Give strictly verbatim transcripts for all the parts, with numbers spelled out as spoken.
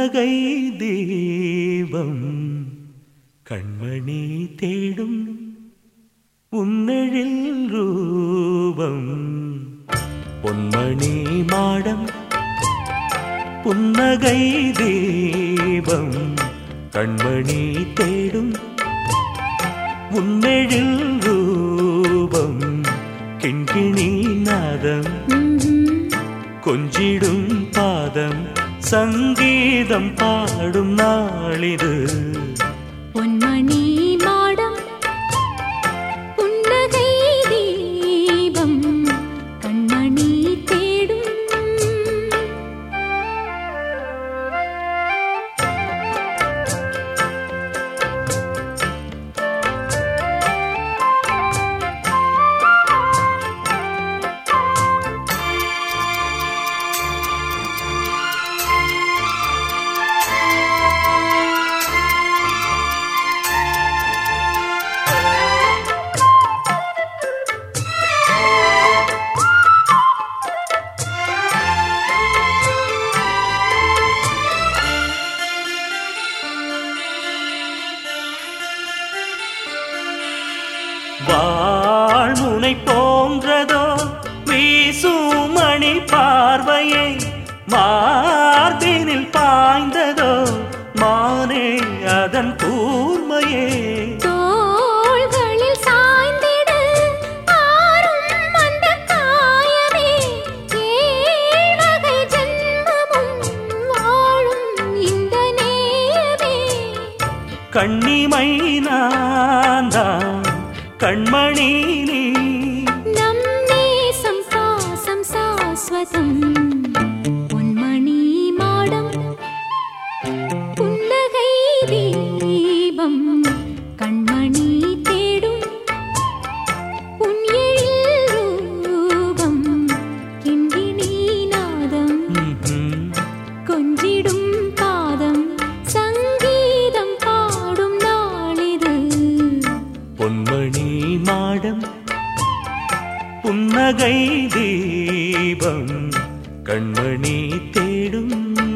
புன்னகை தீபம் கண்மணி தேடும் உன்னெழில் ரூபம் பொன்மணி மாடம் புன்னகை தீபம் கண்மணி தேடும் உன்னெழில் ரூபம் கிண்கிணி நாதம் கொஞ்சிடும் பாதம் சங்கீதம் பாடும் நாளிது பொன்மணி மாடம் புன்னகை தீபம் கண்மணி தேடும் வாழ்முனை போன்றதோ வீசுமணி பார்வையை மார்பினில் பாய்ந்ததோ மானே அதன் கூர்மையே தோள்களில் சாய்ந்திடு ஆறும் அந்த காயமே ஏழ்வகை ஜென்மமும் வாழும் இந்த நேயமே கண்ணிமை நான்தான் கண்மணி நீ நம் நேசம் பாசம் சாஸ்வதம் பொன்மணி மாடம் புன்னகை தீபம் கண்மணி தேடும் உன் எழில் ரூபம் கிண்கிணி நாதம் கொஞ்சிடும் பாதம் சங்கீதம் பாடும் நாளிது பொன்மணி மாடம் புன்னகை தீபம் கண்மணி தேடும்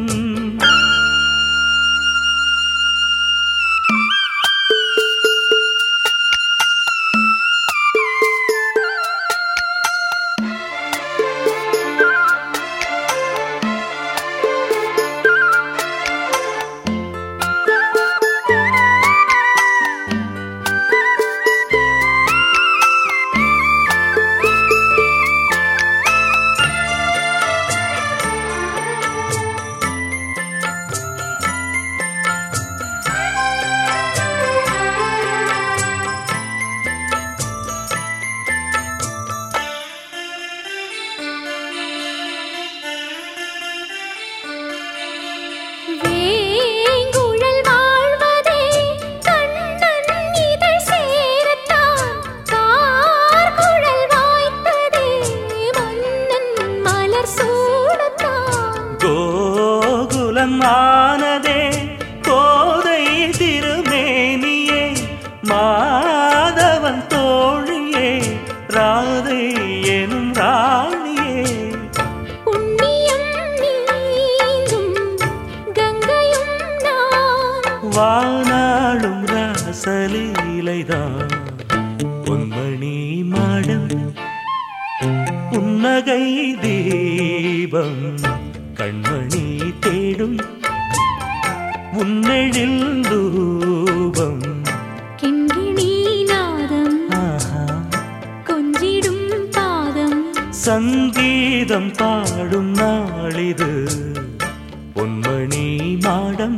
வேங்குழல் வாழ்வதே கண்ணன் இதழ் சேரத்தான் கார்குழல் வாய்த்ததே மன்னன் மலர் சூடத்தான் கோகுலம் ஆனதே கோதை திருமேனியே மாதவன் தோழியே ராதை எனும் ராணியே புண்ணியம் நீங்கும் கங்கையும் நான் வானாளும் ராசலீலைதான் பொன்மணி மாடம் புன்னகை தீபம் கண்மணி தேடும் உன்னெழில் ரூபம் கிண்கிணி நாதம் ஆஹா கொஞ்சிடும் பாதம் சங்கீதம் பாடும் நாளிது பொன்மணி மாடம்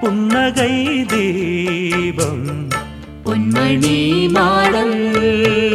புன்னகை தீபம் பொன்மணி மாடம்